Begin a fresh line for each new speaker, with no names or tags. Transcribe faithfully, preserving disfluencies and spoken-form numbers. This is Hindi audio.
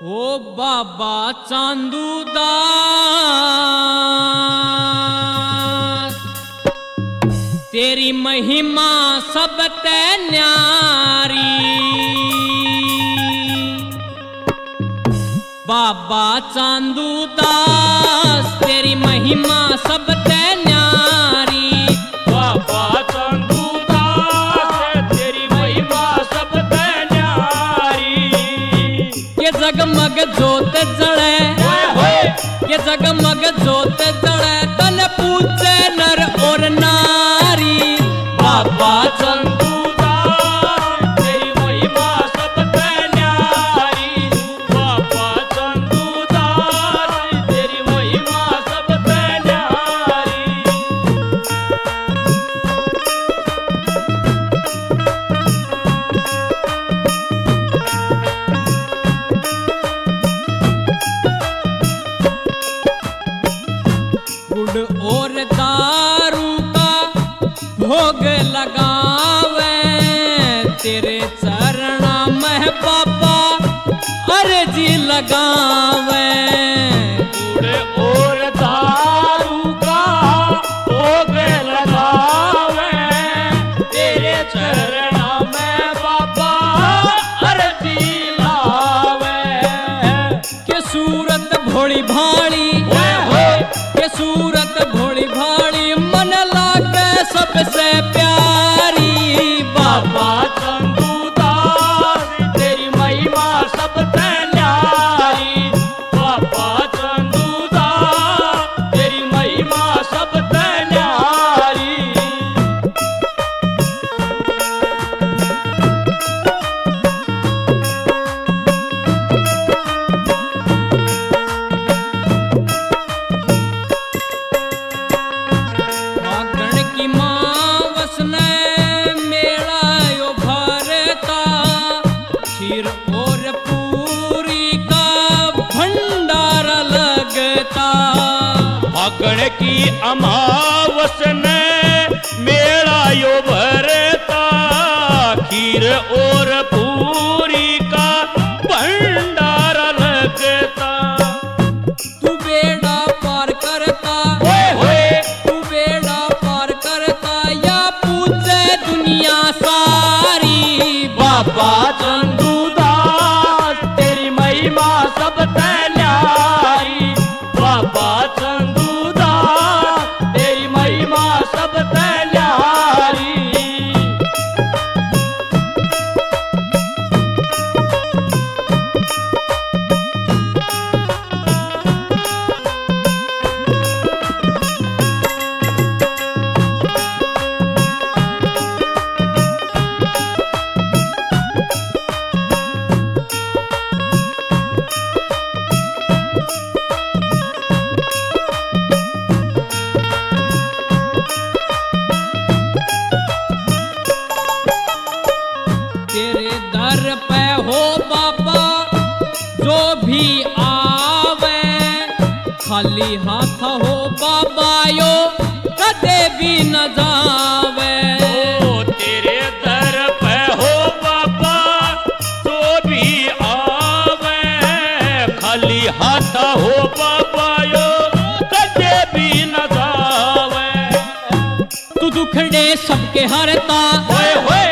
ओ बाबा चांदू दास तेरी महिमा सब ते न्यारी। बाबा चांदू दास तेरी महिमा सब ते न्यारी।
बाबा चांदू दास तेरी महिमा सब ते न्यारी।
ये जगमग जोत जड़े ये जगमग जोत जड़े तन पूछे नर और नारी।
बाबा चांदू दास तेरी महिमा सब ते न्यारी। बाबा चांदू दास तेरी महिमा सब ते न्यारी।
गुड़ और दारू का भोग लगावे तेरे चरणा में बाबा अर्जी लगावे।
गुड़ और दारू का भोग लगावे तेरे चरणा में बाबा अर्जी लावे।
के सूरत भोली भाली के सूरत भोली भाली मन लागे सबसे प्यारी।
बाबा चांदू दास तेरी महिमा सब ते न्यारी। बाबा चांदू दास तेरी महिमा सब ते न्यारी।
फागण की मावस ने मेला यो भरता खीर और पूरी का भंडार लगता।
फागण की अमावस ने मेला यो भरता खीर और पूरी का भंडार लगता।
तू बेड़ा पार करता
ओए होए
तू बेड़ा पार करता या पूछे दुनिया सारी।
बाबा चांदू दास तेरी महिमा सब ते न्यारी। बाबा चांदू दास तेरी महिमा सब ते न्यारी।
तेरे दर पे हो बाबा जो भी आवे खाली हाथ हो बाबा यो कदे भी न जावे।
ओ तेरे दर पे हो बाबा जो भी आवे खाली हाथ हो बाबा यो कदे भी न जावे।
तू दुखड़े सबके हरता
ओए होए